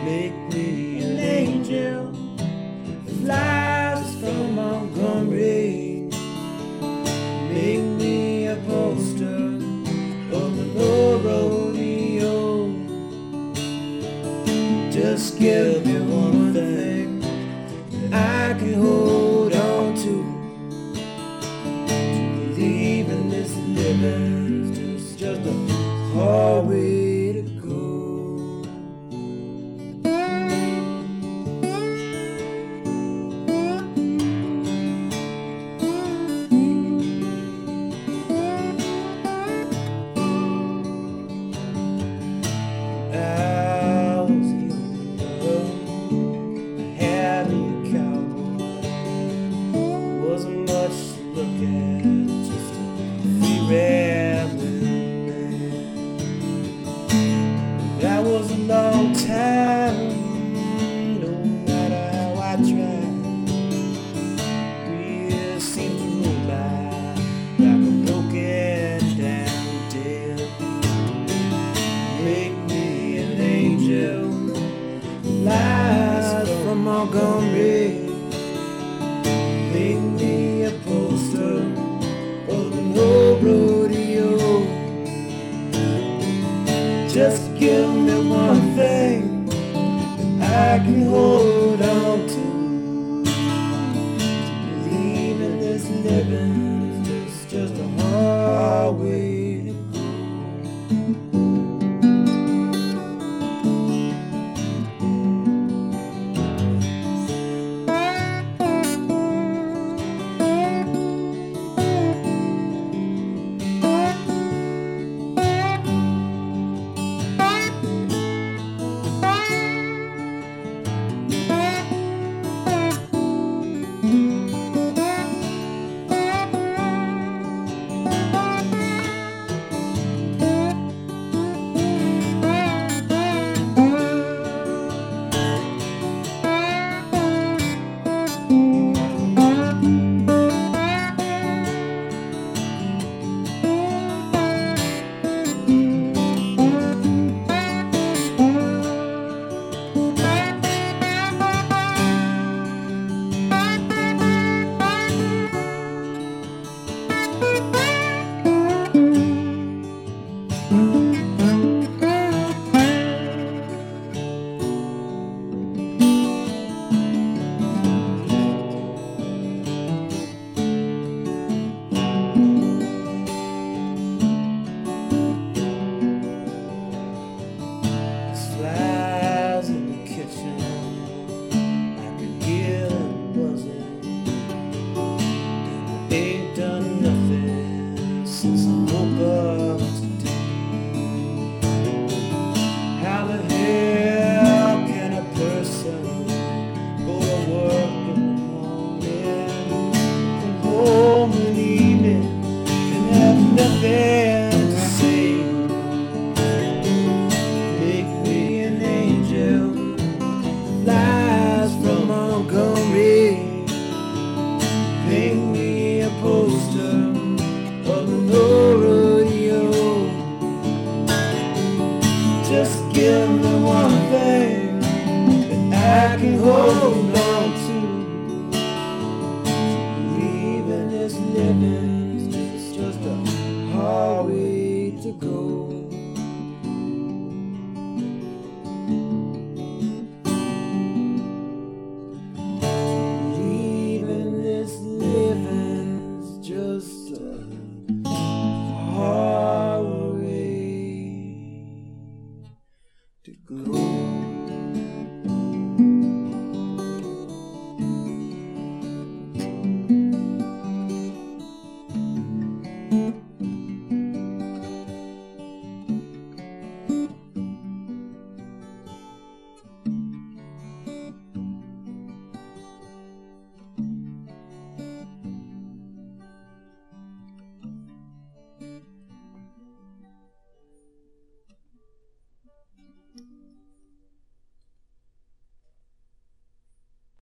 Make me an angel that flies from Montgomery. Make me a poster of the no rodeo. Just give me one thing that I can hold on to. To believe in this living is just a hard way to go. Wasn't much to look at, just a rambling man. That was a long time, no matter how I tried. Years seem to roll by like a broken down dead. Make me an angel, flies from Montgomery. Make me a poster of the no rodeo. Just give me one thing that I can hold